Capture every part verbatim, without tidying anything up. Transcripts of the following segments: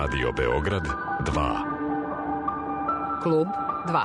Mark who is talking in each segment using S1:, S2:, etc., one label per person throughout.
S1: Radio Beograd dva.
S2: Klub dva.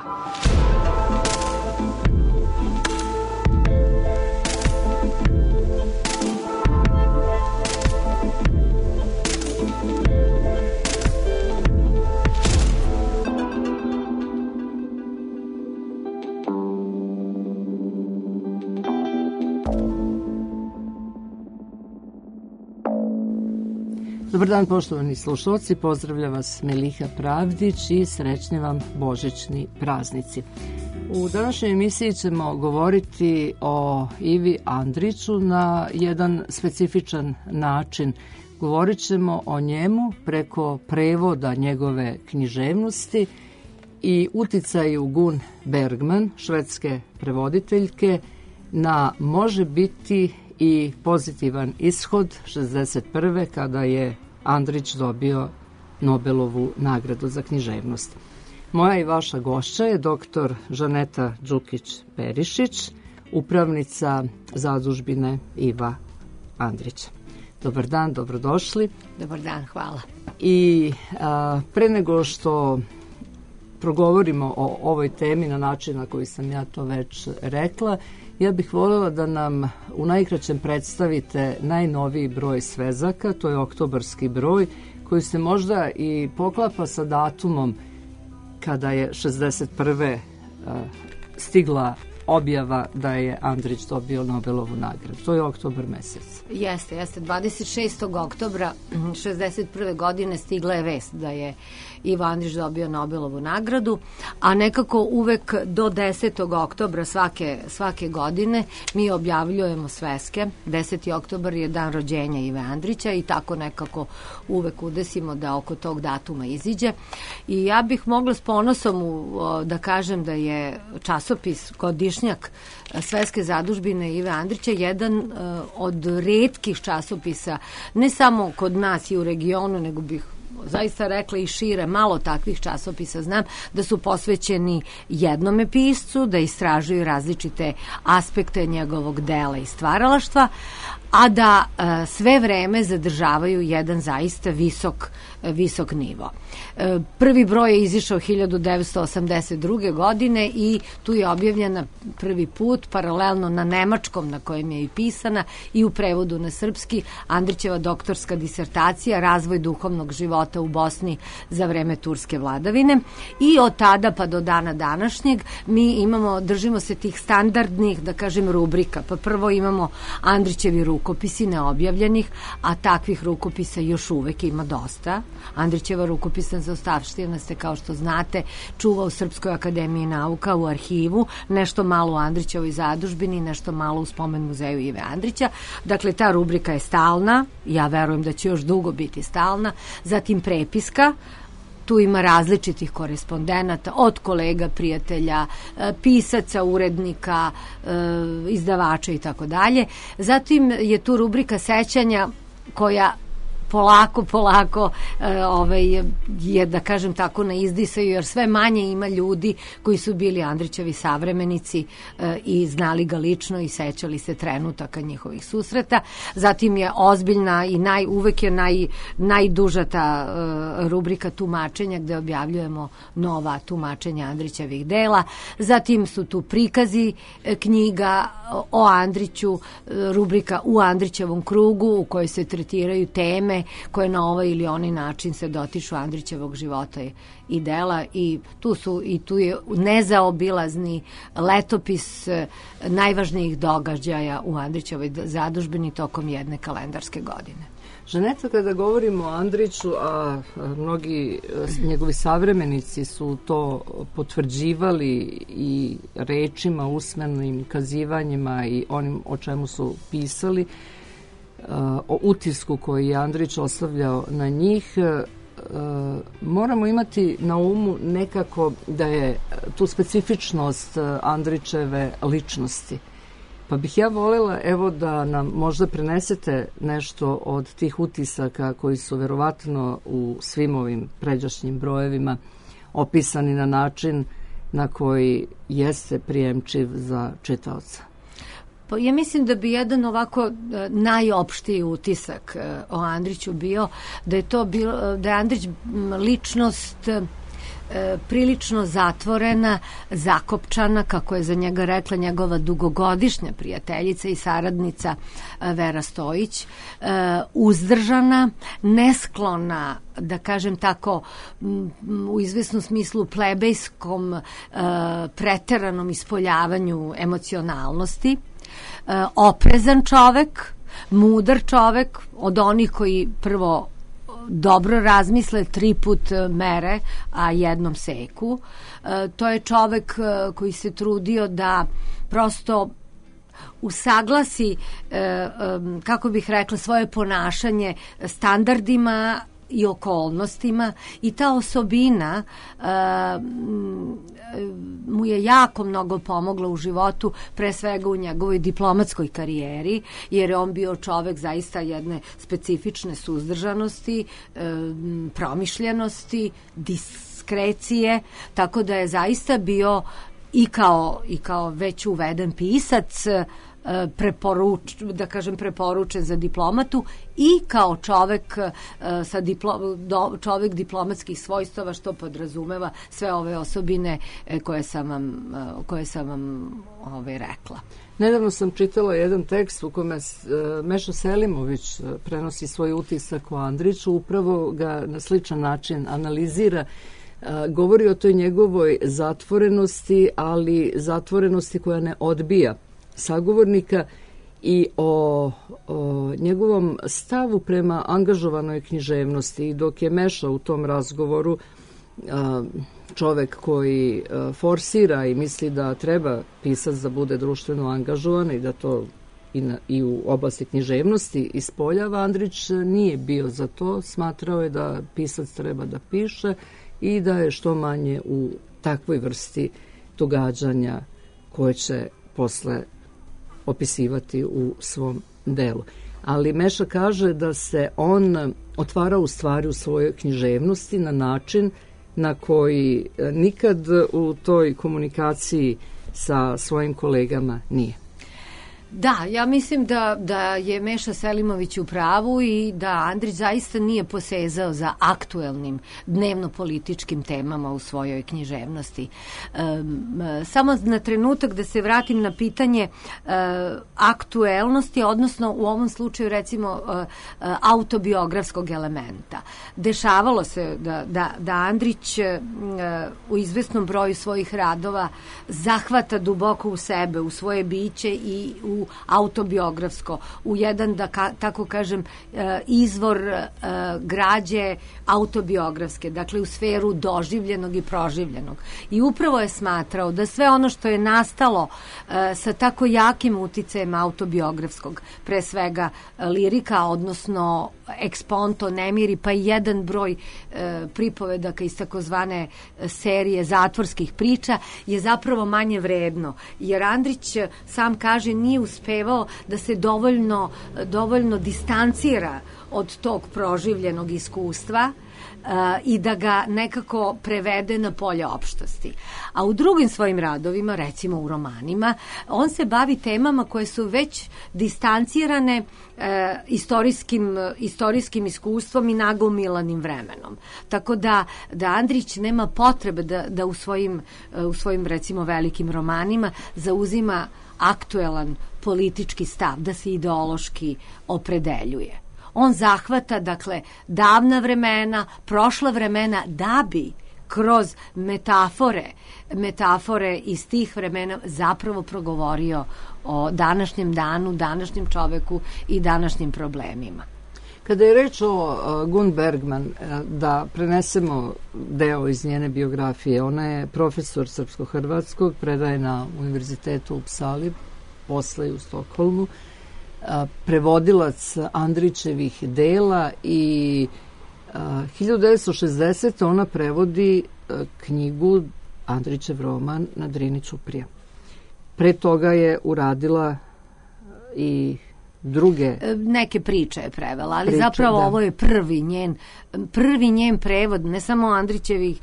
S3: Dobar dan, poštovani slušalci, pozdravlja vas Meliha Pravdić i srećni vam božićni praznici. U današnjoj emisiji ćemo govoriti o Ivi Andriću na jedan specifičan način. Govorit ćemo o njemu preko prevoda njegove književnosti i uticaju Gun Bergman, švedske prevoditeljke, na može biti i pozitivan ishod šezdeset prve kada je Andrić dobio Nobelovu nagradu za književnost. Moja i vaša gošća je doktor Žaneta Đukić-Perišić, upravnica zadužbine Iva Andrića. Dobar dan, dobrodošli.
S2: Dobar dan, hvala.
S3: I a, pre nego što progovorimo o ovoj temi na način na koji sam ja to već rekla, ja bih voljela da nam u najkraćem predstavite najnoviji broj svezaka, to je oktobarski broj, koji se možda i poklapa sa datumom kada je šezdeset prve stigla objava da je Andrić dobio Nobelovu nagradu. To je oktobar mesec.
S2: Jeste, jeste. dvadeset šestog oktobra šezdeset prve godine stigla je vest da je Ivo Andrić dobio Nobelovu nagradu, a nekako uvek do desetog oktobra svake, svake godine mi objavljujemo sveske. deseti oktobar je dan rođenja Ive Andrića i tako nekako uvek udesimo da oko tog datuma iziđe. I ja bih mogla s ponosom u, da kažem da je časopis Godišnjak Svetske zadužbine Ive Andrića jedan uh, od retkih časopisa, ne samo kod nas i u regionu, nego bih zaista rekla i šire, malo takvih časopisa znam, da su posvećeni jednome piscu, da istražuju različite aspekte njegovog dela i stvaralaštva, a da e, sve vreme zadržavaju jedan zaista visok, visok nivo. E, prvi broj je izišao hiljadu devetsto osamdeset druge. godine i tu je objavljena prvi put, paralelno na nemačkom, na kojem je i pisana, i u prevodu na srpski, Andrićeva doktorska disertacija Razvoj duhovnog života u Bosni za vreme turske vladavine. I od tada pa do dana današnjeg mi imamo, držimo se tih standardnih, da kažem, rubrika. Pa prvo imamo Andrićevi rukopisi neobjavljenih, a takvih rukopisa još uvek ima dosta. Andrićeva rukopisna zaostavština se, kao što znate, čuva u Srpskoj akademiji nauka u arhivu, nešto malo u Andrićevoj zadužbini, nešto malo u Spomen muzeju Ive Andrića. Dakle, ta rubrika je stalna, ja verujem da će još dugo biti stalna. Zatim prepiska, tu ima različitih korespondenata, od kolega, prijatelja, pisaca, urednika, izdavača i tako dalje. Zatim je tu rubrika sećanja koja polako, polako e, ovaj, je, da kažem tako, na izdisaju, jer sve manje ima ljudi koji su bili Andrićevi savremenici e, i znali ga lično i sećali se trenutaka njihovih susreta. Zatim je ozbiljna i naj, uvek je naj, najduža ta e, rubrika tumačenja, gde objavljujemo nova tumačenja Andrićevih dela. Zatim su tu prikazi e, knjiga o Andriću, e, rubrika u Andrićevom krugu, u kojoj se tretiraju teme koje na ovaj ili onaj način se dotiču Andrićevog života i dela, i tu su i tu je nezaobilazni letopis najvažnijih događaja u Andrićevoj zadužbini tokom jedne kalendarske godine.
S3: Žaneta, kada govorimo o Andriću, a mnogi njegovi savremenici su to potvrđivali i rečima, usmenim kazivanjima i onim o čemu su pisali, o utisku koji je Andrić ostavljao na njih, moramo imati na umu nekako da je tu specifičnost Andrićeve ličnosti. Pa bih ja voljela, evo, da nam možda prenesete nešto od tih utisaka koji su verovatno u svim ovim pređašnjim brojevima opisani na način na koji jeste prijemčiv za čitaoca.
S2: Pa ja mislim da bi jedan ovako najopštiji utisak o Andriću bio da je to bilo, da je Andrić ličnost prilično zatvorena, zakopčana, kako je za njega rekla njegova dugogodišnja prijateljica i saradnica Vera Stojić, uzdržana, nesklona, da kažem tako, u izvesnom smislu plebejskom preteranom ispoljavanju emocionalnosti, oprezan čovek, mudar čovek, od onih koji prvo dobro razmisle, tri put mere, a jednom seku. E, to je čovek koji se trudio da prosto usaglasi, e, e, kako bih rekla, svoje ponašanje standardima i okolnostima, i ta osobina e, mu je jako mnogo pomogla u životu, pre svega u njegovoj diplomatskoj karijeri, jer je on bio čovek zaista jedne specifične suzdržanosti, e, promišljenosti, diskrecije, tako da je zaista bio i kao, i kao već uveden pisac, preporuč, da kažem preporučen za diplomatu, i kao čovek sa diplo, do, čovek diplomatskih svojstava, što podrazumeva sve ove osobine koje sam vam, koje sam vam ove rekla.
S3: Nedavno sam čitala jedan tekst u kome Meša Selimović prenosi svoj utisak o Andriću, upravo ga na sličan način analizira. Govori o toj njegovoj zatvorenosti, ali zatvorenosti koja ne odbija sagovornika, i o, o njegovom stavu prema angažovanoj književnosti. I dok je Meša u tom razgovoru a, čovek koji a, forsira i misli da treba pisac da bude društveno angažovan i da to i, na, i u oblasti književnosti ispoljava, Andrić nije bio za to. Smatrao je da pisac treba da piše i da je što manje u takvoj vrsti događanja koje će posle opisivati u svom delu. Ali Meša kaže da se on otvara u stvari u svojoj književnosti na način na koji nikad u toj komunikaciji sa svojim kolegama nije.
S2: Da, ja mislim da, da je Meša Selimović u pravu i da Andrić zaista nije posezao za aktuelnim dnevno-političkim temama u svojoj književnosti. E, samo na trenutak da se vratim na pitanje e, aktuelnosti, odnosno u ovom slučaju recimo e, autobiografskog elementa. Dešavalo se da, da, da Andrić e, u izvesnom broju svojih radova zahvata duboko u sebe, u svoje biće i u autobiografsko, u jedan, da ka, tako kažem, izvor građe autobiografske, dakle u sferu doživljenog i proživljenog. I upravo je smatrao da sve ono što je nastalo sa tako jakim uticajem autobiografskog, pre svega lirika, odnosno eksponto, nemiri, pa i jedan broj pripovedaka iz takozvane serije zatvorskih priča, je zapravo manje vredno. Jer Andrić sam kaže nije uspevao da se dovoljno, dovoljno distancira od tog proživljenog iskustva uh, i da ga nekako prevede na polje opštosti. A u drugim svojim radovima, recimo u romanima, on se bavi temama koje su već distancirane uh, istorijskim, istorijskim iskustvom i nagomilanim vremenom. Tako da, da Andrić nema potrebe da, da u, svojim, uh, u svojim, recimo, velikim romanima zauzima aktuelan politički stav, da se ideološki opredeljuje. On zahvata, dakle, davna vremena, prošla vremena, da bi kroz metafore, metafore iz tih vremena zapravo progovorio o današnjem danu, današnjem čoveku i današnjim problemima.
S3: Kada je reč o Gun Bergman, da prenesemo deo iz njene biografije, ona je profesor srpsko-hrvatskog, predaje na Univerzitetu u Upsali, posle u Stokholmu, prevodilac Andrićevih dela, i hiljadu devetsto šezdesete. ona prevodi knjigu Andrićev roman Na Drini ćuprija. Pre toga je uradila i druge...
S2: Neke priče je prevela, ali
S3: priče,
S2: zapravo
S3: da.
S2: ovo je prvi njen, prvi njen prevod, ne samo Andrićevih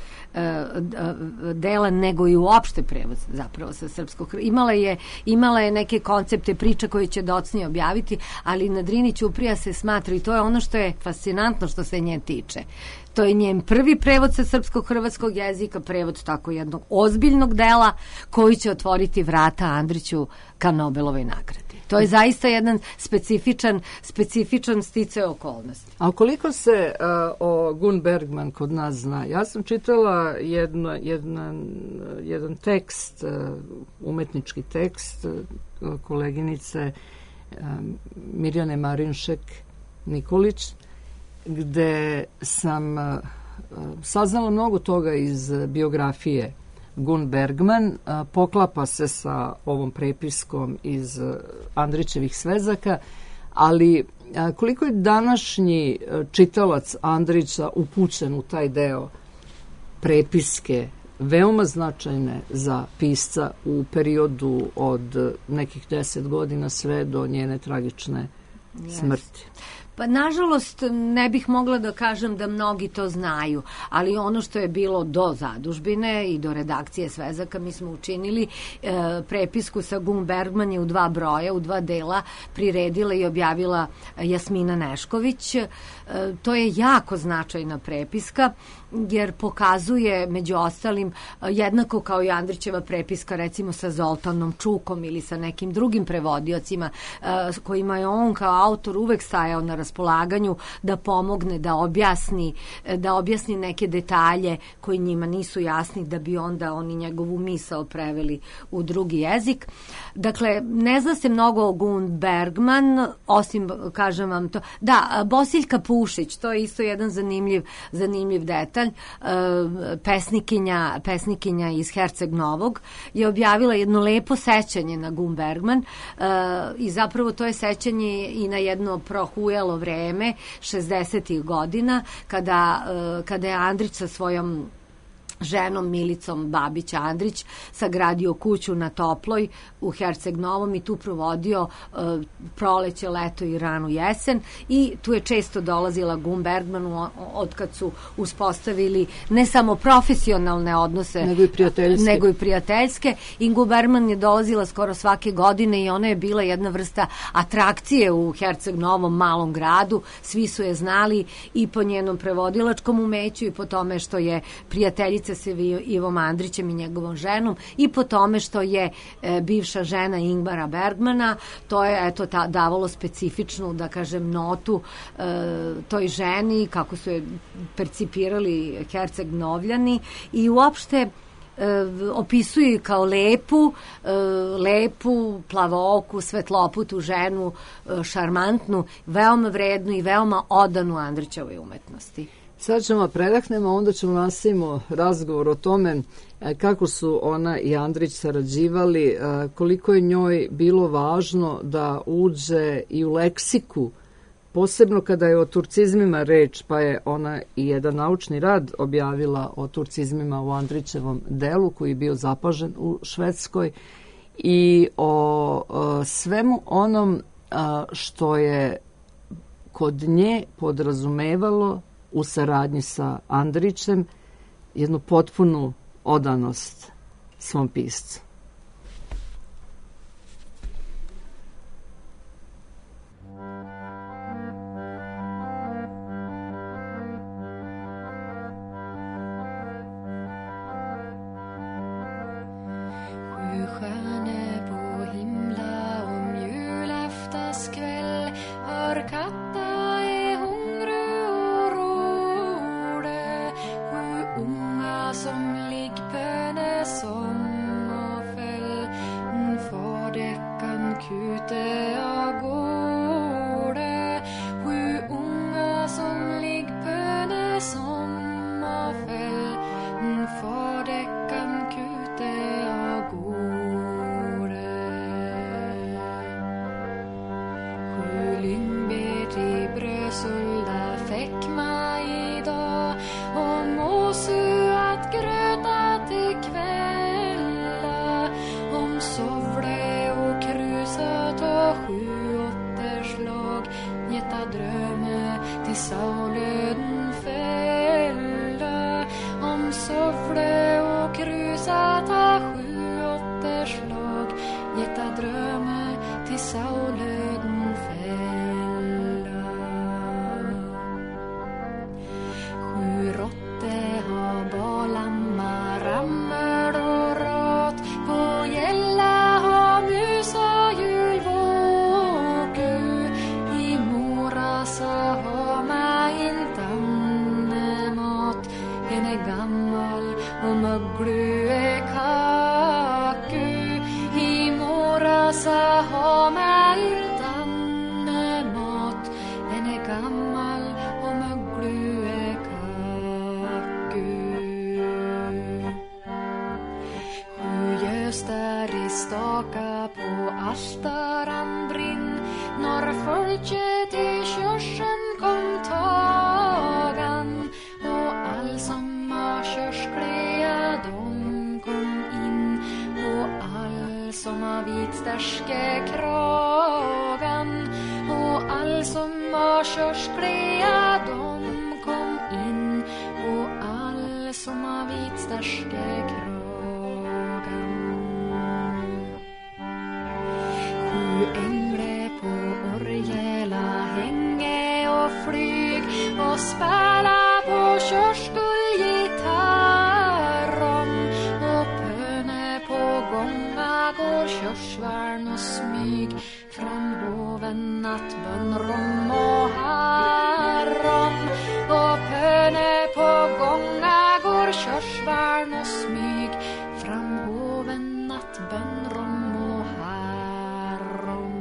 S2: dela, nego i uopšte prevod zapravo sa srpskog. Imala je, imala je neke koncepte priča koje će docnije objaviti, ali na Drini Ćuprija se smatra, i to je ono što je fascinantno što se nje tiče. To je njen prvi prevod sa srpsko-hrvatskog jezika, prevod tako jednog ozbiljnog dela koji će otvoriti vrata Andriću ka Nobelovoj nagradi. To je zaista jedan specifičan, specifičan sticaj okolnosti.
S3: A koliko se uh, o Gun Bergman kod nas zna? Ja sam čitala jedno, jedan, jedan tekst, uh, umetnički tekst uh, koleginice uh, Mirjane Marinšek Nikolić, gde sam uh, saznala mnogo toga iz biografije Gun Bergman, uh, poklapa se sa ovom prepiskom iz uh, Andrićevih svezaka, ali uh, koliko je današnji uh, čitalac Andrića upućen u taj deo prepiske, veoma značajne za pisca u periodu od nekih deset godina sve do njene tragične smrti.
S2: Pa nažalost ne bih mogla da kažem da mnogi to znaju, ali ono što je bilo do zadužbine i do redakcije svezaka mi smo učinili e, prepisku sa Gun Bergman je u dva broja, u dva dela priredila i objavila Jasmina Nešković. E, to je jako značajna prepiska jer pokazuje među ostalim jednako kao i Andrićeva prepiska recimo sa Zoltanom Čukom ili sa nekim drugim prevodiocima e, kojima je on kao autor uvek stajao na raspolaganju da pomogne, da objasni, da objasni neke detalje koji njima nisu jasni da bi onda oni njegovu misao preveli u drugi jezik. Dakle, ne zna se mnogo o Gun Bergman, osim, kažem vam to, da, Bosiljka Pušić, to je isto jedan zanimljiv, zanimljiv detalj, pesnikinja, pesnikinja iz Herceg Novog je objavila jedno lepo sećanje na Gun Bergman i zapravo to je sećanje i na jedno prohujalo vreme šezdesetih godina kada, kada je Andrić sa svojom ženom Milicom Babić Andrić sagradio kuću na Toploj u Herceg Novom i tu provodio uh, proleće, leto i ranu jesen i tu je često dolazila Gun Bergman od kad su uspostavili ne samo profesionalne odnose
S3: nego i prijateljske,
S2: nego i prijateljske. I Gun Bergman je dolazila skoro svake godine i ona je bila jedna vrsta atrakcije u Herceg Novom malom gradu, svi su je znali i po njenom prevodilačkom umeću i po tome što je prijateljica sa Ivom Andrićem i njegovom ženom i po tome što je e, bivša žena Ingmara Bergmana, to je eto ta, davalo specifičnu, da kažem, notu e, toj ženi, kako su je percipirali Herceg Novljani i uopšte e, opisuju kao lepu, e, lepu, plavooku, svetloputu ženu, e, šarmantnu, veoma vrednu i veoma odanu Andrićevoj umetnosti.
S3: Sad ćemo predahnemo, onda ćemo nastavimo razgovor o tome kako su ona i Andrić sarađivali, koliko je njoj bilo važno da uđe i u leksiku, posebno kada je o turcizmima reč, pa je ona i jedan naučni rad objavila o turcizmima u Andrićevom delu koji je bio zapažen u Švedskoj i o, o svemu onom a, što je kod nje podrazumevalo u saradnji sa Andrićem jednu potpunu odanost svom piscu.
S4: Som ligg pøne som og sa ha med utan mat en är gammal och möglue kakku. Sju göster i staka på altaran brinn när folket i kyrsen kom tagan och all som har körskliga de kom in och all som har vitstärske kragan och all som har körskliga de kom in och all som har vitstärske kragan. Sju ängle på orgela hänge och flyg och spela på körskullgitarron och pöne på gånga går körsvärn och smyg fram hoven att bönrom och harron och pöne på gånga går körsvärn och smyg fram hoven att bönrom och harron.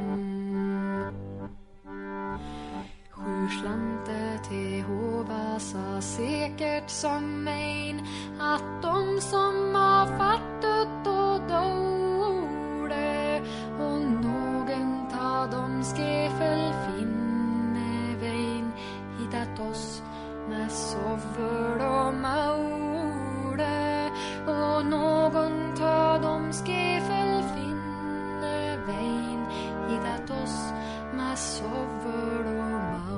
S4: Sju slante till hova sa säkert som ein att de som har fattat och dåde och någon ta dem skefel finne vein hittat oss med sover och maude och någon ta dem skefel finne vein hittat oss med sover och maude.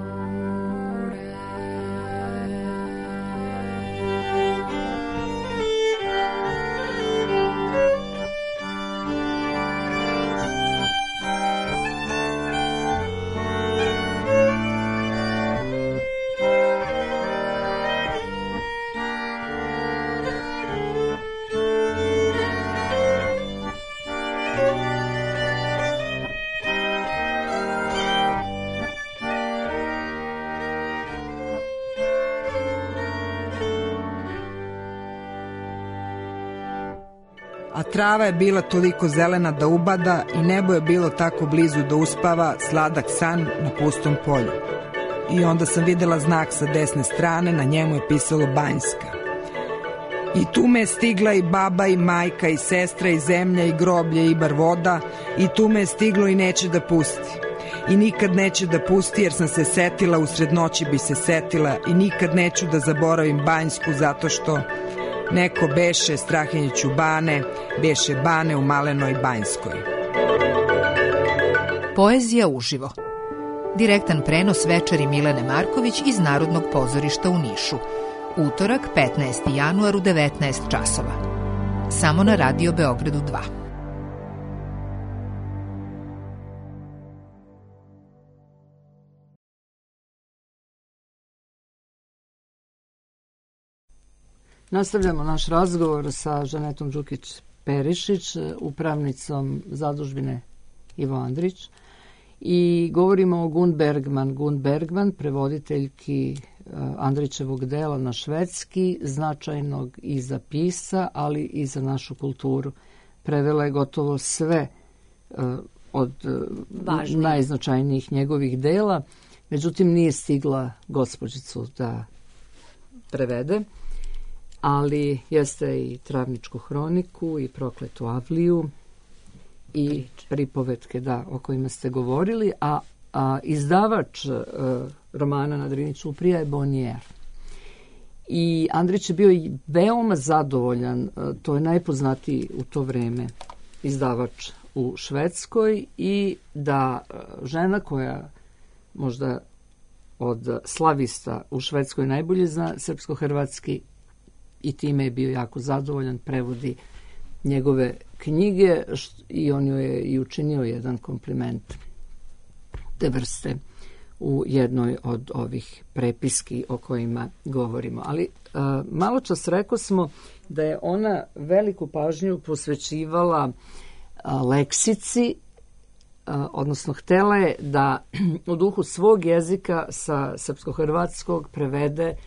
S5: A trava je bila toliko zelena da ubada i nebo je bilo tako blizu da uspava sladak san na pustom polju. I onda sam videla znak sa desne strane, na njemu je pisalo Banjska. I tu me je stigla i baba i majka i sestra i zemlja i groblje i bar voda i tu me je stiglo i neće da pusti. I nikad neće da pusti jer sam se setila, usred noći bi se setila i nikad neću da zaboravim Banjsku zato što neko beše Strahinjiću bane, beše bane u Malenoj Banjskoj.
S6: Poezija uživo. Direktan prenos večeri Milene Marković iz Narodnog pozorišta u Nišu. Utorak, petnaesti januar u devetnaest časova. Samo na Radio Beogradu dva.
S3: Nastavljamo naš razgovor sa Žanetom Đukić-Perišić, upravnicom zadužbine Ivo Andrić, i govorimo o Gun Bergman. Gun Bergman, prevoditeljki Andrićevog dela na švedski, značajnog i za pisca, ali i za našu kulturu. Prevela je gotovo sve od Važni. najznačajnijih njegovih dela, međutim nije stigla gospođicu da prevede, ali jeste i Travničku hroniku i Prokletu Avliju i pripovetke, da, o kojima ste govorili, a, a izdavač e, romana Na Drini ćuprija je Bonnier. I Andrić je bio i veoma zadovoljan, e, to je najpoznatiji u to vreme izdavač u Švedskoj, i da e, žena koja možda od slavista u Švedskoj najbolje zna srpsko-hrvatski i time je bio jako zadovoljan, prevodi njegove knjige i on joj je i učinio jedan kompliment te vrste u jednoj od ovih prepiski o kojima govorimo. Ali uh, malo čas rekao smo da je ona veliku pažnju posvećivala uh, leksici, uh, odnosno htela je da u duhu svog jezika sa srpsko-hrvatskog prevede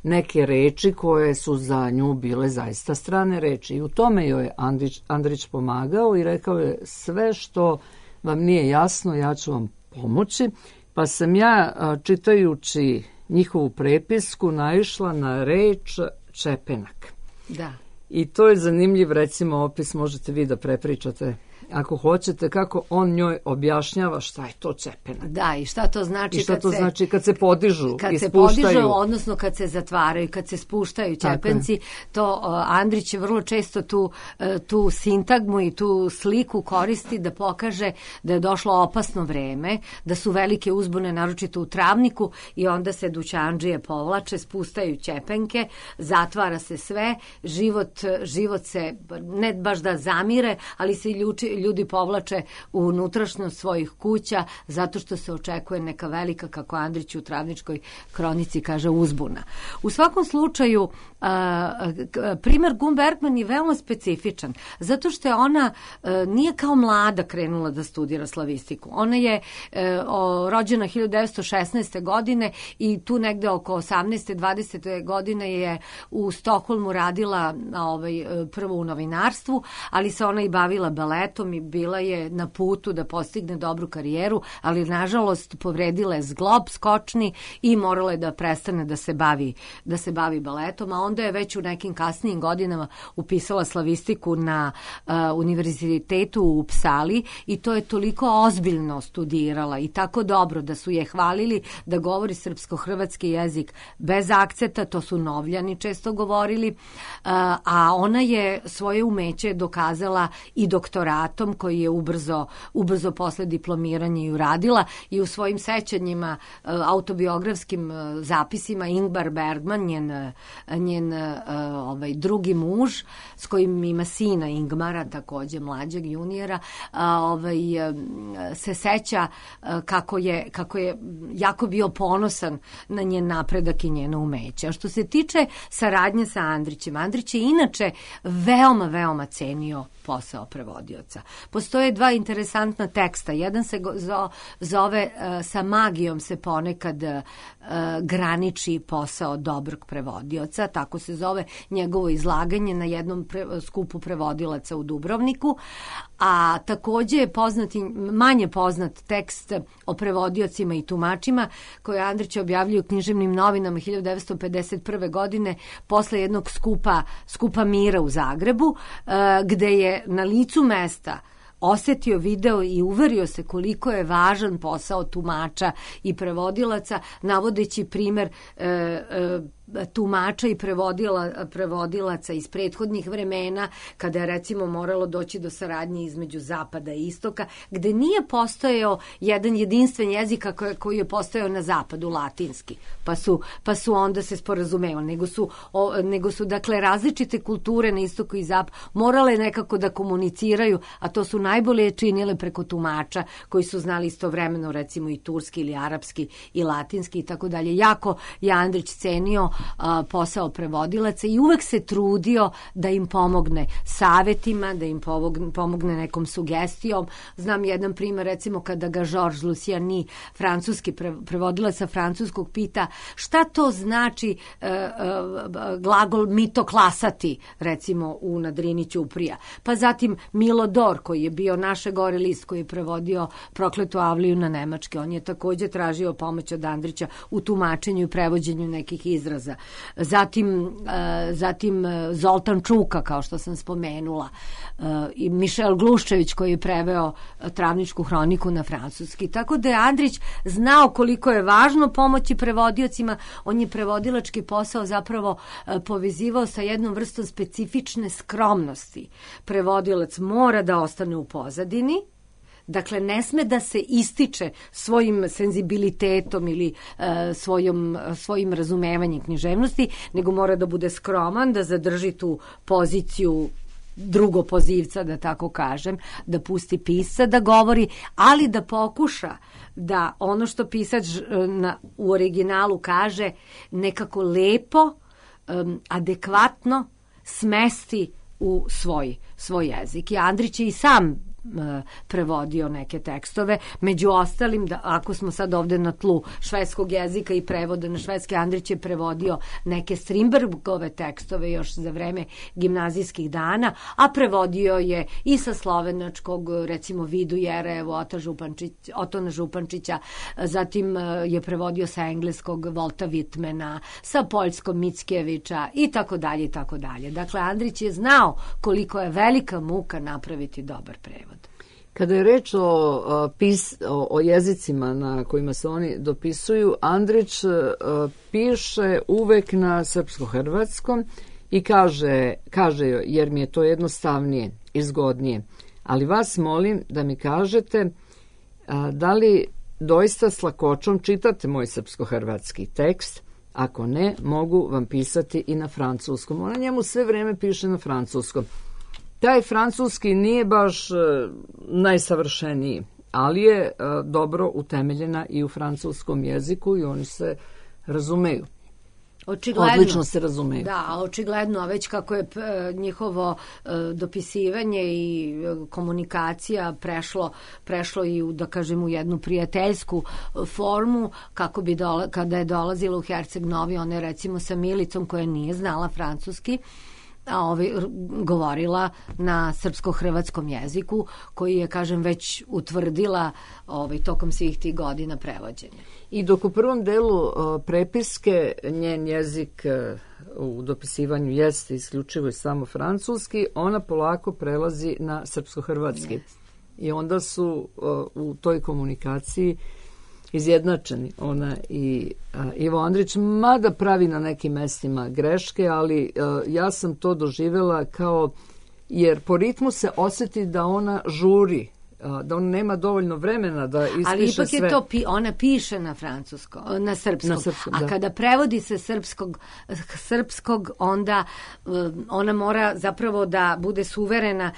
S3: neke reči koje su za nju bile zaista strane reči. I u tome joj je Andrić, Andrić pomagao i rekao je sve što vam nije jasno, ja ću vam pomoći. Pa sam ja, čitajući njihovu prepisku, naišla na reč čepenak.
S2: Da.
S3: I to je zanimljiv, recimo, opis, možete vi da prepričate ako hoćete, kako on njoj objašnjava šta je to čepenak.
S2: Da, i šta to znači,
S3: I šta
S2: kad,
S3: to
S2: se,
S3: znači kad se podižu
S2: kad
S3: i
S2: se
S3: spuštaju.
S2: podižu, odnosno kad se zatvaraju, kad se spuštaju čepenci. To uh, Andrić vrlo često tu, uh, tu sintagmu i tu sliku koristi da pokaže da je došlo opasno vreme, da su velike uzbune, naročito u travniku, i onda se dućandžije povlače, spustaju čepenke, zatvara se sve, život, život se ne baš da zamire, ali se ljuči, ljudi povlače u unutrašnjost svojih kuća zato što se očekuje neka velika, kako Andrić u Travničkoj kronici kaže, uzbuna. U svakom slučaju, a, primer Gun Bergman je veoma specifičan, zato što je ona a, nije kao mlada krenula da studira slavistiku. Ona je a, o, rođena hiljadu devetsto šesnaeste. godine i tu negde oko osamnaeste dvadesete godine je u Stokholmu radila ovaj, prvo u novinarstvu, ali se ona i bavila baletom i bila je na putu da postigne dobru karijeru, ali nažalost povredila je zglob skočni i morala je da prestane da se bavi, da se bavi baletom, a onda je već u nekim kasnijim godinama upisala slavistiku na uh, univerzitetu u Upsali i to je toliko ozbiljno studirala i tako dobro da su je hvalili da govori srpsko-hrvatski jezik bez akcenta, to su Novljani često govorili, uh, a ona je svoje umeće dokazala i doktoratom koji je ubrzo, ubrzo posle diplomiranja i uradila, i u svojim sećanjima, autobiografskim zapisima Ingmar Bergman, njen, njen ovaj, drugi muž, s kojim ima sina Ingmara, takođe mlađeg junijera, ovaj, se seća kako je, kako je jako bio ponosan na njen napredak i njeno umeće. A što se tiče saradnje sa Andrićem, Andrić je inače veoma, veoma cenio posao prevodioca. Postoje dva interesantna teksta. Jedan se zove uh, Sa magijom se ponekad uh, graniči posao dobrog prevodioca, tako se zove njegovo izlaganje na jednom pre, skupu prevodilaca u Dubrovniku, a takođe je poznati, manje poznat tekst o prevodiocima i tumačima koji Andrić objavljuje u književnim novinama hiljadu devetsto pedeset prve. godine posle jednog skupa, skupa mira u Zagrebu, uh, gde je na licu mesta osetio, video i uverio se koliko je važan posao tumača i prevodilaca, navodeći primer e, e, tumača i prevodila, prevodilaca iz prethodnih vremena, kada je recimo moralo doći do saradnje između zapada i istoka, gde nije postojao jedan jedinstven jezik koji je postojao na zapadu, latinski, pa su, pa su onda se sporazumevali, nego su, o, nego su dakle različite kulture na istoku i zapadu morale nekako da komuniciraju, a to su najbolje činile preko tumača koji su znali istovremeno recimo i turski ili arapski i latinski i tako dalje. Jako je Andrić cenio a, posao prevodilaca i uvek se trudio da im pomogne savetima, da im pomogne, pomogne nekom sugestijom. Znam jedan primer, recimo kada ga Georges Luciani, francuski pre, prevodilac sa francuskog, pita šta to znači e, e, glagol mitoklasati, recimo u Nadrini Ćuprija. Pa zatim Milodor, koji je bio naše gore list, koji je prevodio Prokletu Avliju na nemački. On je takođe tražio pomoć od Andrića u tumačenju i prevođenju nekih izraza. Zatim, uh, zatim Zoltan Čuka, kao što sam spomenula, uh, i Mišel Gluščević, koji je preveo Travničku hroniku na francuski. Tako da je Andrić znao koliko je važno pomoći prevodiocima. On je prevodilački posao zapravo uh, povezivao sa jednom vrstom specifične skromnosti. Prevodilac mora da ostane u pozadini, dakle ne sme da se ističe svojim senzibilitetom ili e, svojom, svojim razumevanjem književnosti, nego mora da bude skroman, da zadrži tu poziciju drugopozivca, da tako kažem, da pusti pisca da govori, ali da pokuša da ono što pisač na, u originalu kaže nekako lepo, um, adekvatno smesti u svoj, svoj jezik. I Andrić je i sam prevodio neke tekstove. Među ostalim, da, ako smo sad ovde na tlu švedskog jezika i prevoda na švedski, Andrić je prevodio neke Strindbergove tekstove još za vreme gimnazijskih dana, a prevodio je i sa slovenačkog, recimo Vidu Jerejevu, Ota Župančić, Otona Župančića, zatim je prevodio sa engleskog Volta Whitmana, sa poljskog Mickiewicza i tako dalje i tako dalje. Dakle, Andrić je znao koliko je velika muka napraviti dobar prevod.
S3: Kada je reč o, pis, o, o jezicima na kojima se oni dopisuju, Andrić piše uvek na srpsko-hrvatskom i kaže, kaže joj, jer mi je to jednostavnije i zgodnije. Ali vas molim da mi kažete a, da li doista s lakoćom čitate moj srpsko-hrvatski tekst. Ako ne, mogu vam pisati i na francuskom. Ona njemu sve vreme piše na francuskom. Taj francuski nije baš e, najsavršeniji, ali je e, dobro utemeljena i u francuskom jeziku i oni se razumeju.
S2: Očigledno.
S3: Odlično se razumeju.
S2: Da, očigledno, već kako je e, njihovo e, dopisivanje i e, komunikacija prešlo, prešlo i u, da kažem, u jednu prijateljsku formu, kako bi dola, kada je dolazila u Herceg Novi, ona je recimo sa Milicom koja nije znala francuski, a ovaj, govorila na srpsko-hrvatskom jeziku, koji je, kažem, već utvrdila ovaj, tokom svih tih godina prevođenja.
S3: I dok u prvom delu uh, prepiske njen jezik uh, u dopisivanju jeste isključivo i samo francuski, ona polako prelazi na srpsko-hrvatski. Yes. I onda su uh, u toj komunikaciji izjednačeni ona i uh, Ivo Andrić, mada pravi na nekim mestima greške, ali uh, ja sam to doživela kao, jer po ritmu se osjeti da ona žuri, uh, da ona nema dovoljno vremena da ispiše sve.
S2: Ali ipak je to, pi, ona piše na francusko, na srpskom, na srpskom, a da. Kada prevodi se srpskog, srpskog, onda uh, ona mora zapravo da bude suverena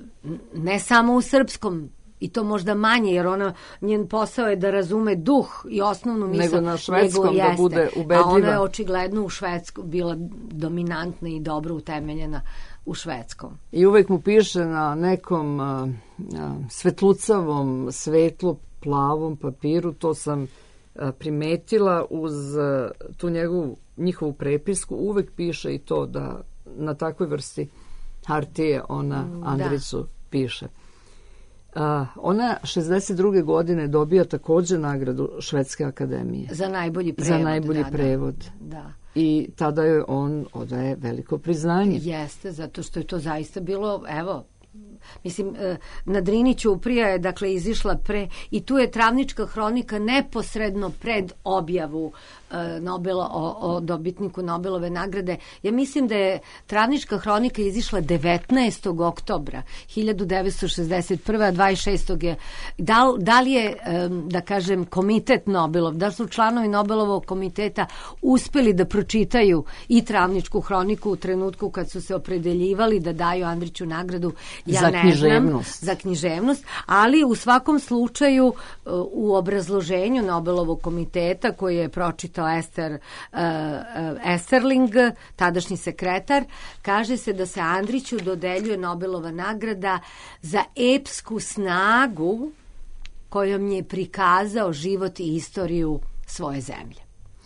S2: ne samo u srpskom, i to možda manje, jer ona, njen posao je da razume duh i osnovnu misao.
S3: Nego na švedskom da bude ubedljiva.
S2: A ona je očigledno u švedskom bila dominantna i dobro utemeljena u švedskom.
S3: I uvek mu piše na nekom a, a, svetlucavom, svetlo plavom papiru, to sam a, primetila uz a, tu njegovu, njihovu prepisku, uvek piše i to da na takvoj vrsti hartije ona mm, Andriću da. piše. Uh, ona šezdeset druge godine dobija također nagradu Švedske akademije.
S2: Za najbolji prevod.
S3: Za najbolji
S2: da,
S3: prevod.
S2: Da, da.
S3: I tada joj on odaje veliko priznanje.
S2: Jeste, zato što je to zaista bilo, evo, mislim, na Drini Ćuprija je, dakle, izišla pre, i tu je Travnička hronika neposredno pred objavu Nobela, o, o dobitniku Nobelove nagrade. Ja mislim da je Travnička hronika izišla devetnaestog oktobra hiljadu devetsto šezdeset prve. a dvadeset šestog je da, da li je, da kažem, komitet Nobelov, da su članovi Nobelovog komiteta uspeli da pročitaju i Travničku hroniku u trenutku kad su se opredeljivali da daju Andriću nagradu, ja
S3: za
S2: ne
S3: književnost.
S2: znam, za književnost, ali u svakom slučaju u obrazloženju Nobelovog komiteta koji je pročitao Ester uh, Esterling, tadašnji sekretar, kaže se da se Andriću dodeljuje Nobelova nagrada za epsku snagu kojom je prikazao život i istoriju svoje zemlje.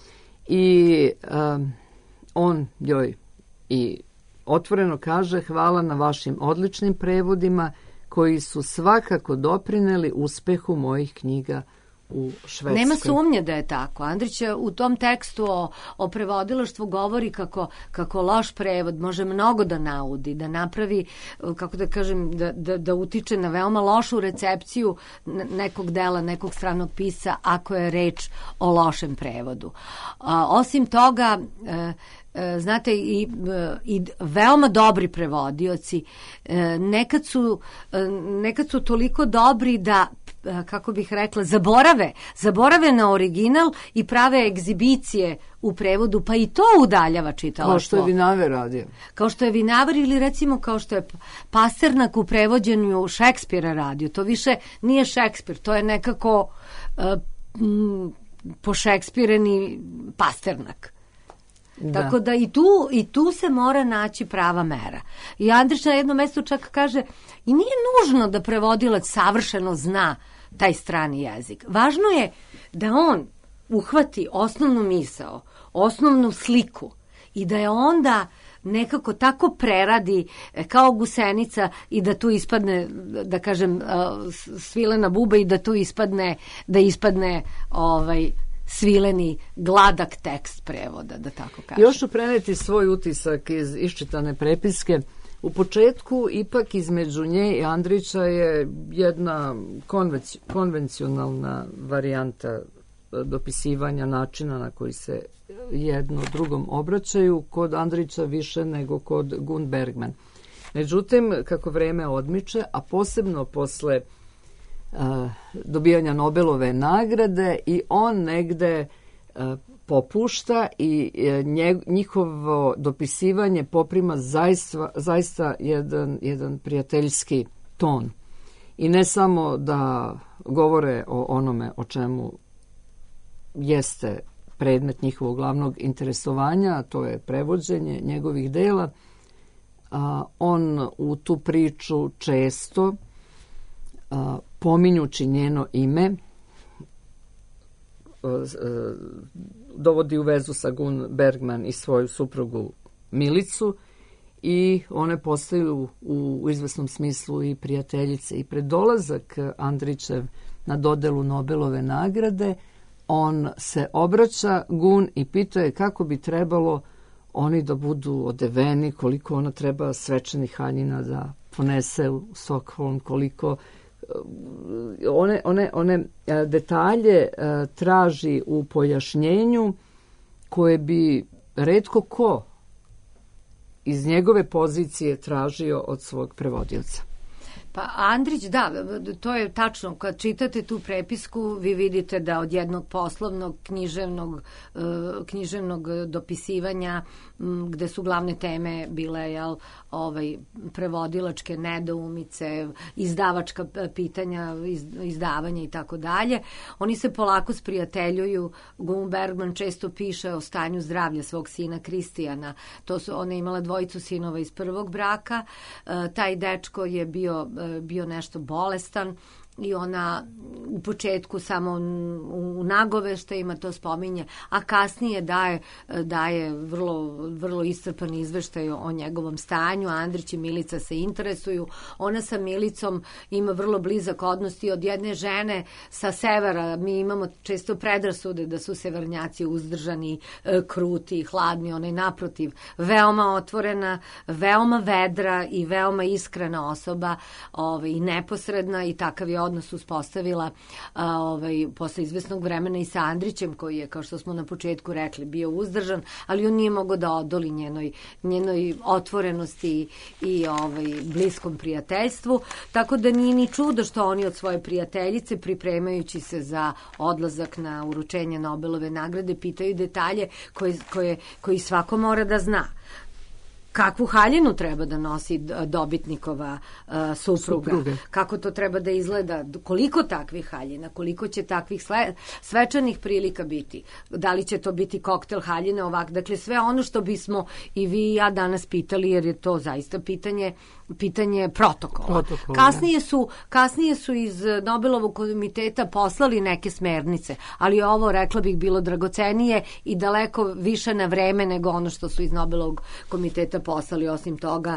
S3: I um, on joj i otvoreno kaže: hvala na vašim odličnim prevodima koji su svakako doprineli uspehu mojih knjiga u Švedskoj.
S2: Nema sumnje da je tako. Andrić u tom tekstu o, o prevodilaštvu govori kako, kako loš prevod može mnogo da naudi, da napravi, kako da kažem, da, da, da utiče na veoma lošu recepciju nekog dela, nekog stranog pisca, ako je reč o lošem prevodu. A, osim toga, e, znate, i, i veoma dobri prevodioci nekad su, nekad su toliko dobri da, kako bih rekla, zaborave, zaborave na original i prave egzibicije u prevodu, pa i to udaljava čitalaštvo.
S3: Kao što je Vinaver radio.
S2: Kao što je Vinaver ili recimo kao što je Pasternak u prevođenju Šekspira radio. To više nije Šekspir, to je nekako uh, m, pošekspireni Pasternak. Da. Tako da i tu, i tu se mora naći prava mera. I Andrić na jednom mestu čak kaže, i nije nužno da prevodilac savršeno zna taj strani jezik. Važno je da on uhvati osnovnu misao, osnovnu sliku i da je onda nekako tako preradi kao gusenica i da tu ispadne, da kažem, svilena buba i da tu ispadne, da ispadne ovaj svileni gladak tekst prevoda, da tako kažem.
S3: Još ću preneti svoj utisak iz iščitane prepiske. U početku ipak između nje i Andrića je jedna konvenci, konvencionalna varijanta dopisivanja, načina na koji se jedno drugom obraćaju, kod Andrića više nego kod Gun Bergman. Međutim, kako vreme odmiče, a posebno posle a, dobijanja Nobelove nagrade, i on negde a, popušta i nje, njihovo dopisivanje poprima zaista, zaista jedan, jedan prijateljski ton. I ne samo da govore o onome o čemu jeste predmet njihovog glavnog interesovanja, a to je prevođenje njegovih dela. A, on u tu priču često, a, pominjući njeno ime, a, a, dovodi u vezu sa Gun Bergman i svoju suprugu Milicu, i one postaju u, u izvesnom smislu i prijateljice. I pred dolazak Andrićev na dodelu Nobelove nagrade, on se obraća Gun i pita je kako bi trebalo oni da budu odeveni, koliko ona treba svečanih haljina da ponese u Stockholm, koliko one, one, one detalje traži u pojašnjenju koje bi retko ko iz njegove pozicije tražio od svog prevodioca.
S2: Pa Andrić, da, to je tačno. Kad čitate tu prepisku, vi vidite da od jednog poslovnog književnog, književnog dopisivanja, gde su glavne teme bile, jel, ovaj, prevodilačke nedoumice, izdavačka pitanja, izdavanja i tako dalje, oni se polako sprijateljuju. Gun Bergman često piše o stanju zdravlja svog sina Kristijana. To su, ona imala dvojicu sinova iz prvog braka. Taj dečko je bio bio nešto bolestan i ona u početku samo u nagoveštajima to spominje, a kasnije daje, daje vrlo, vrlo iscrpan izveštaj o njegovom stanju. Andrić i Milica se interesuju. Ona sa Milicom ima vrlo blizak odnos i od jedne žene sa severa. Mi imamo često predrasude da su severnjaci uzdržani, kruti, hladni. Ona je naprotiv veoma otvorena, veoma vedra i veoma iskrena osoba, ovaj, i neposredna, i takav je odnos uspostavila a, ovaj, posle izvesnog vremena i sa Andrićem, koji je, kao što smo na početku rekli, bio uzdržan, ali on nije mogao da odoli njenoj, njenoj otvorenosti i ovaj, bliskom prijateljstvu, tako da nije ni čudo što oni od svoje prijateljice, pripremajući se za odlazak na uručenje Nobelove nagrade, pitaju detalje koje, koje, koji svako mora da zna. Kakvu haljinu treba da nosi dobitnikova uh, supruga, supruge. Kako to treba da izgleda, koliko takvih haljina, koliko će takvih sve, svečanih prilika biti, da li će to biti koktel haljine, ovak, dakle sve ono što bismo i vi i ja danas pitali, jer je to zaista pitanje pitanje protokola. Protokol, kasnije su kasnije su iz Nobelovog komiteta poslali neke smernice, ali ovo, rekla bih, bilo dragocenije i daleko više na vreme nego ono što su iz Nobelovog komiteta poslali. Osim toga,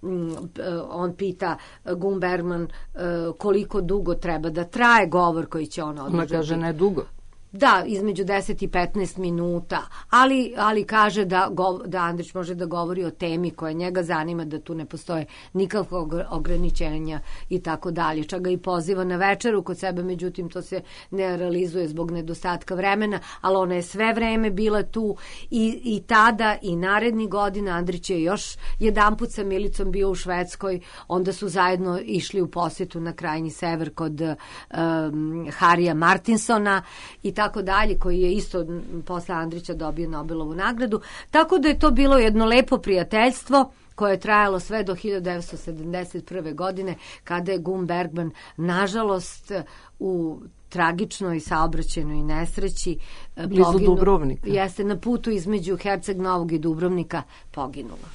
S2: on pita Gun Bergman koliko dugo treba da traje govor koji će on održati.
S3: Ona kaže ne dugo.
S2: Da, između deset i petnaest minuta, ali, ali kaže da, go, da Andrić može da govori o temi koja njega zanima, da tu ne postoje nikakvog ograničenja i tako dalje. Čak ga i poziva na večeru kod sebe, međutim to se ne realizuje zbog nedostatka vremena, ali ona je sve vreme bila tu i, i tada i naredni godina. Andrić je još jedanput sa Milicom bio u Švedskoj, onda su zajedno išli u posjetu na krajnji sever kod um, Harrya Martinsona i tako dalje, koji je isto posle Andrića dobio Nobelovu nagradu. Tako da je to bilo jedno lepo prijateljstvo koje je trajalo sve do hiljadu devetsto sedamdeset prve. godine, kada je Gun Bergman, nažalost, u tragičnoj saobraćajnoj nesreći
S3: blizu
S2: poginu,
S3: Dubrovnika.
S2: Jeste, na putu između Herceg Novog i Dubrovnika poginula.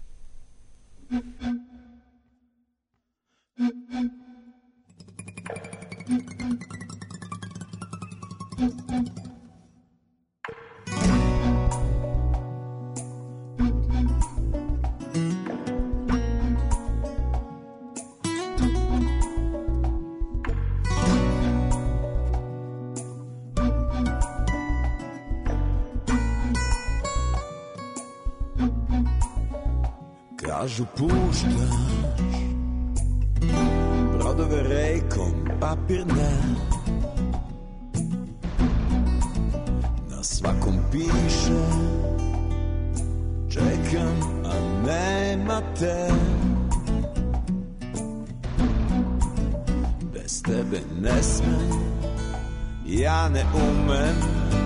S7: Kažu puštaš brodove rejkom, papir ne. Na svakom piše čekam, a nema te. Bez tebe ne smem, ja ne umem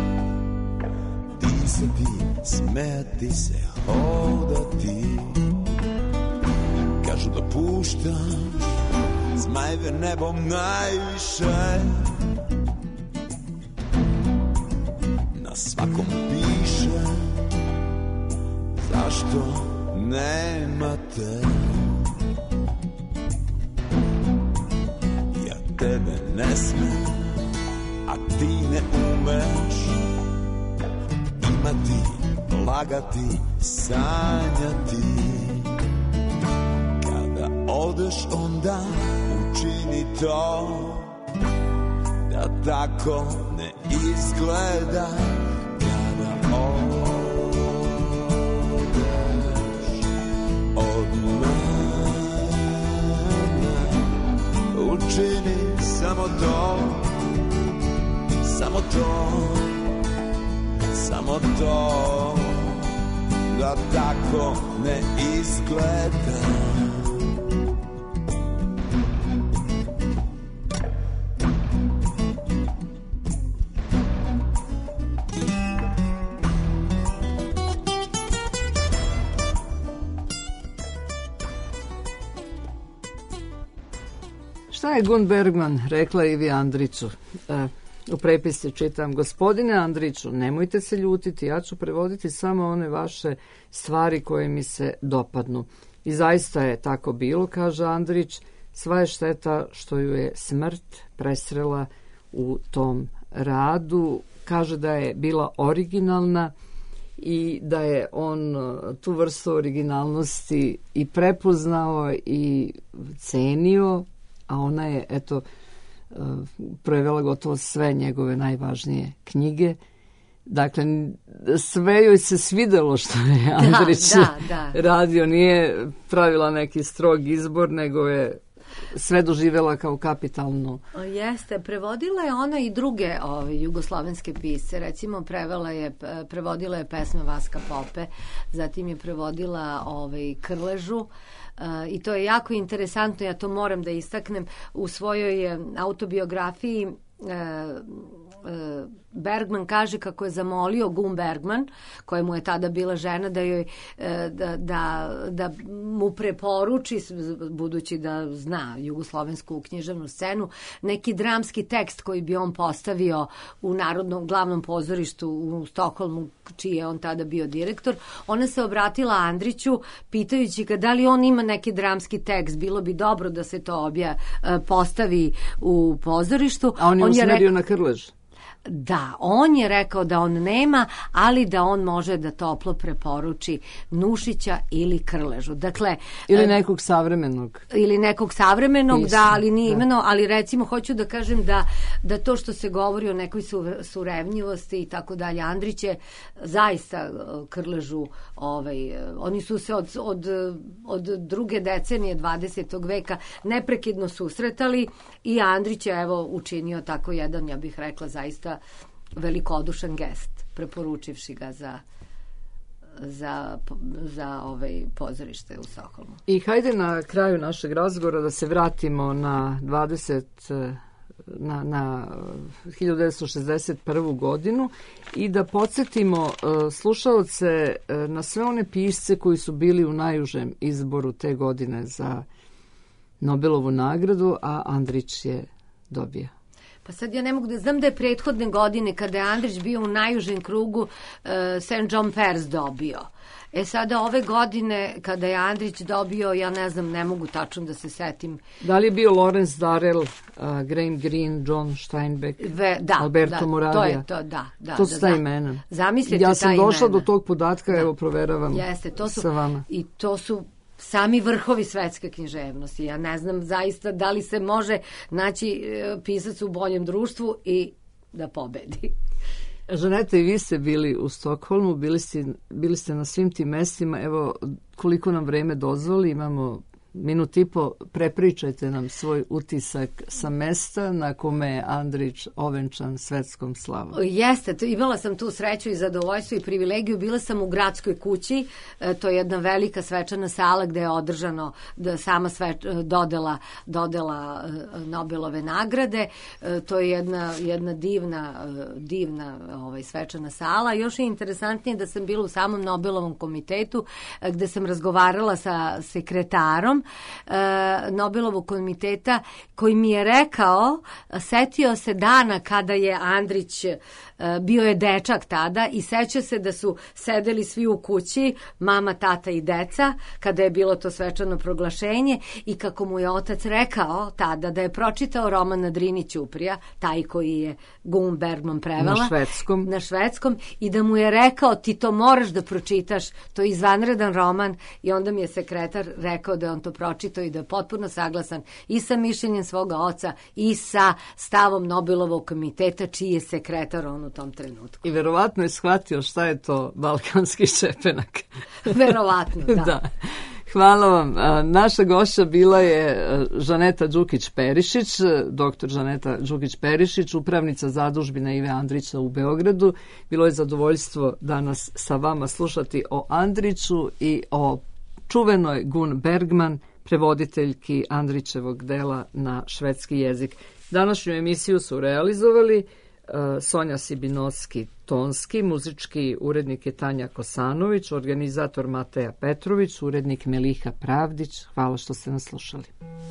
S7: disati, smeti se, hodati. Kažu da puštaš zmajeve nebom najviše. Na svakom piše zašto nema te. Ja tebe ne smem, a ti ne umeš imati, lagati, sanjati. Odeš onda učini to da tako ne izgleda. Kada odeš od mene, učini samo to, samo to, samo to, da tako ne izgleda.
S3: Šta je Gun Bergman rekla Ivi Andriću? E, u prepisci čitam: gospodine Andriću, nemojte se ljutiti, ja ću prevoditi samo one vaše stvari koje mi se dopadnu. I zaista je tako bilo, kaže Andrić, sva je šteta što ju je smrt presrela u tom radu. Kaže da je bila originalna i da je on tu vrstu originalnosti i prepoznao i cenio, a ona je, eto, prevela gotovo sve njegove najvažnije knjige. Dakle, sve joj se svidelo što je Andrić da, da, da. radio. Nije pravila neki strog izbor, nego je sve doživjela kao kapitalno.
S2: Jeste, prevodila je ona i druge ove, jugoslovenske pisce. Recimo, prevela je, prevodila je pesme Vaska Pope, zatim je prevodila ovaj, Krležu. Uh, i to je jako interesantno, ja to moram da istaknem. U svojoj autobiografiji uh, uh, Bergman kaže kako je zamolio Gun Bergman, koja mu je tada bila žena, da joj da, da, da mu preporuči, budući da zna jugoslovensku književnu scenu, neki dramski tekst koji bi on postavio u Narodnom glavnom pozorištu u Stokholmu, čiji je on tada bio direktor. Ona se obratila Andriću pitajući ga da li on ima neki dramski tekst, bilo bi dobro da se to obja postavi u pozorištu.
S3: A on je on usmerio je re... na Krlež.
S2: Da, on je rekao da on nema, ali da on može da toplo preporuči Nušića ili Krležu. Dakle,
S3: ili nekog savremenog.
S2: Ili nekog savremenog, Mislim, da, ali nije da. imeno, ali recimo hoću da kažem da, da to što se govori o nekoj surevnjivosti i tako dalje, Andrić je zaista Krležu, ovaj, oni su se od, od, od druge decenije dvadesetog veka neprekidno susretali i Andrić je evo učinio tako jedan, ja bih rekla, zaista velikodušan gest, preporučivši ga za za, za ovaj pozorište u Stokholmu.
S3: I hajde na kraju našeg razgovora da se vratimo na dvadeset na, na hiljadu devetsto šezdeset prvu godinu i da podsjetimo uh, slušaoce uh, na sve one pisce koji su bili u najužem izboru te godine za Nobelovu nagradu, a Andrić je dobio.
S2: Pa sad ja ne mogu da znam da je prethodne godine kada je Andrić bio u najužem krugu uh, Saint John Perse dobio. E sada ove godine kada je Andrić dobio, ja ne znam, ne mogu tačno da se setim.
S3: Da li je bio Lawrence Darrell, uh, Graham Greene, John Steinbeck,
S2: Ve, da,
S3: Alberto
S2: da,
S3: Moravia?
S2: To je to, da. da
S3: to
S2: da,
S3: su ta
S2: da,
S3: imena.
S2: Zamislite
S3: ja sam
S2: ta
S3: došla
S2: imena.
S3: do tog podatka, da. Evo proveravam
S2: Jeste, to su,
S3: sa vama.
S2: I to su sami vrhovi svetske književnosti. Ja ne znam zaista da li se može naći pisac u boljem društvu i da pobedi.
S3: Žaneta, i vi ste bili u Stokholmu, bili ste, bili ste na svim tim mestima. Evo, koliko nam vreme dozvoli, imamo minut i po, prepričajte nam svoj utisak sa mesta na kome je Andrić ovenčan svetskom slavom.
S2: Jeste, to, imala sam tu sreću i zadovoljstvo i privilegiju. Bila sam u gradskoj kući, e, to je jedna velika svečana sala gde je održano da sama sveč, dodela, dodela e, Nobelove nagrade. E, to je jedna, jedna divna, e, divna ovaj, svečana sala. Još je interesantnije da sam bila u samom Nobelovom komitetu e, gde sam razgovarala sa sekretarom Nobelovog komiteta koji mi je rekao, setio se dana kada je Andrić, bio je dečak tada i seća se da su sedeli svi u kući, mama, tata i deca, kada je bilo to svečano proglašenje i kako mu je otac rekao tada da je pročitao roman na Drini Ćuprija, taj koji je Gun Bergman prevela.
S3: Na švedskom.
S2: Na švedskom i da mu je rekao ti to moraš da pročitaš, to je izvanredan roman i onda mi je sekretar rekao da je on to pročitao i da je potpuno saglasan i sa mišljenjem svoga oca i sa stavom Nobelovog komiteta čiji je sekretar on u tom trenutku.
S3: I verovatno je shvatio šta je to balkanski šepenak.
S2: Verovatno, da.
S3: Da. Hvala vam. Naša gošća bila je Žaneta Đukić-Perišić, doktor Žaneta Đukić-Perišić, upravnica zadužbine Ive Andrića u Beogradu. Bilo je zadovoljstvo danas sa vama slušati o Andriću i o čuvenoj Gun Bergman, prevoditeljki Andrićevog dela na švedski jezik. Današnju emisiju su realizovali uh, Sonja Sibinovski-Tonski, muzički urednik je Tanja Kosanović, organizator Mateja Petrović, urednik Meliha Pravdić. Hvala što ste nas slušali.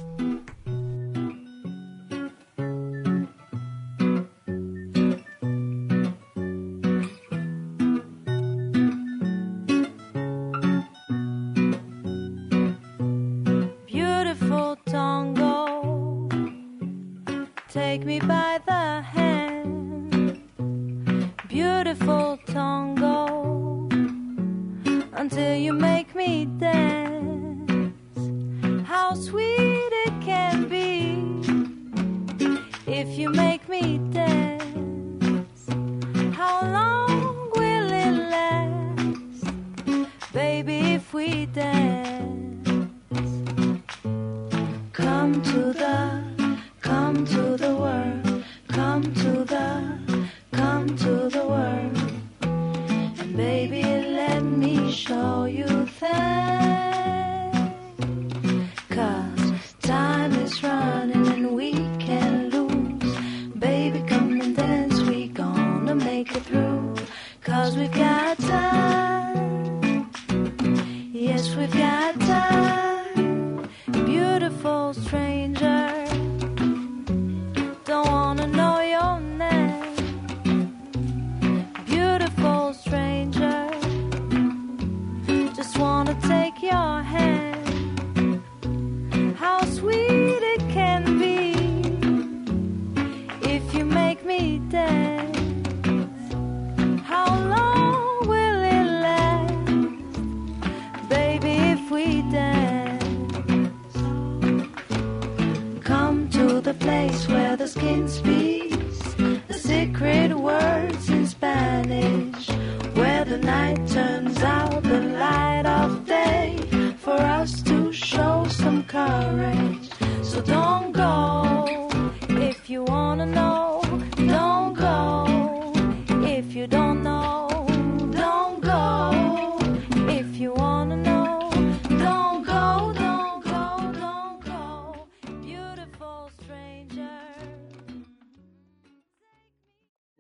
S8: Take me by the hand, beautiful tango, until you make me dance. How sweet it can be if you make me dance. How long will it last, baby, if we dance? Come to the Come to the world, come to the, come to the world. And baby, let me show you things. 'Cause time is running and we can't lose. Baby, come and dance, we gonna make it through. 'Cause we've got time, yes, we've got time. Beautiful stranger, don't wanna know your name. Beautiful stranger, just wanna take your hand. How sweet it can be if you make me dance. How long will it last, baby, if we dance? Come to the place where the skin speaks the secret words in Spanish, where the night turns out the light.